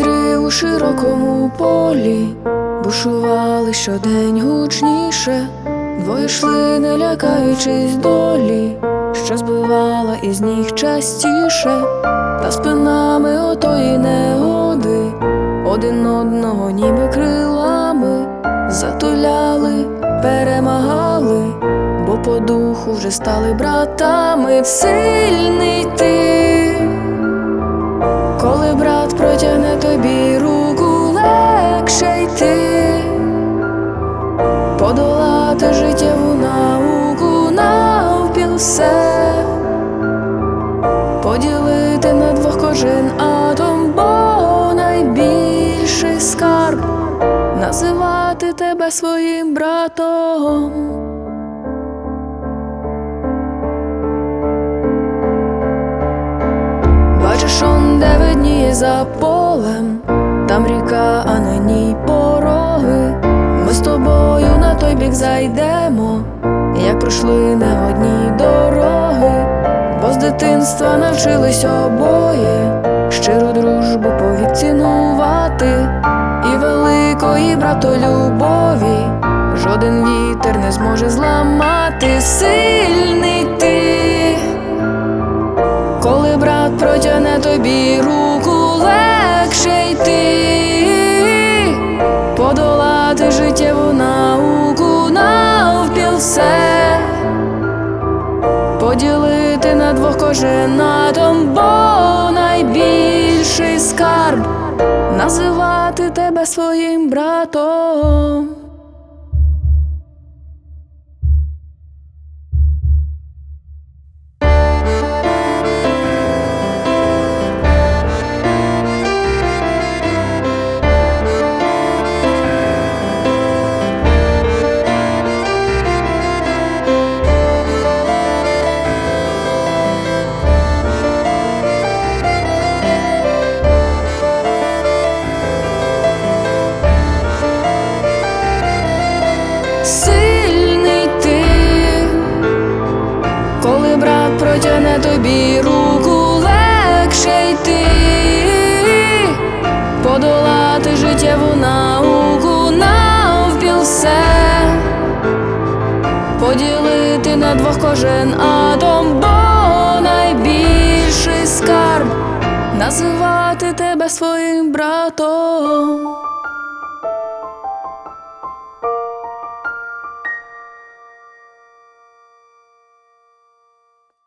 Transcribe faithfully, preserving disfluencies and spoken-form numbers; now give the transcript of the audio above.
Вітри у широкому полі бушували щодень гучніше, двоє йшли, не лякаючись долі, що збивала із ніг частіше, та спинами отої негоди один одного ніби крилами затуляли, перемагали, бо по духу вже стали братами. Сильний ти, коли брат протягне тобі руку, легше йти, подолати життєву науку навпіл все, поділити на двох кожен атом, бо найбільший скарб називати тебе своїм братом. Бачиш, он де видніє за полем, там ріка, а на ній пороги. Ми з тобою на той бік зайдемо, як пройшли не одні дороги, бо з дитинства навчились обоє щиру дружбу повік цінувати, і великої братолюбові жоден вітер не зможе зламати. Сильний ти, коли брат протягне тобі руку, легше йти, подолати життєву науку навпіл все, поділити на двох кожен атом, бо найбільший скарб називати тебе своїм братом. Сильний ти, коли брат протягне тобі руку, легше йти, подолати життєву науку навпіл все, поділити на двох кожен атом, бо найбільший скарб називати тебе своїм братом.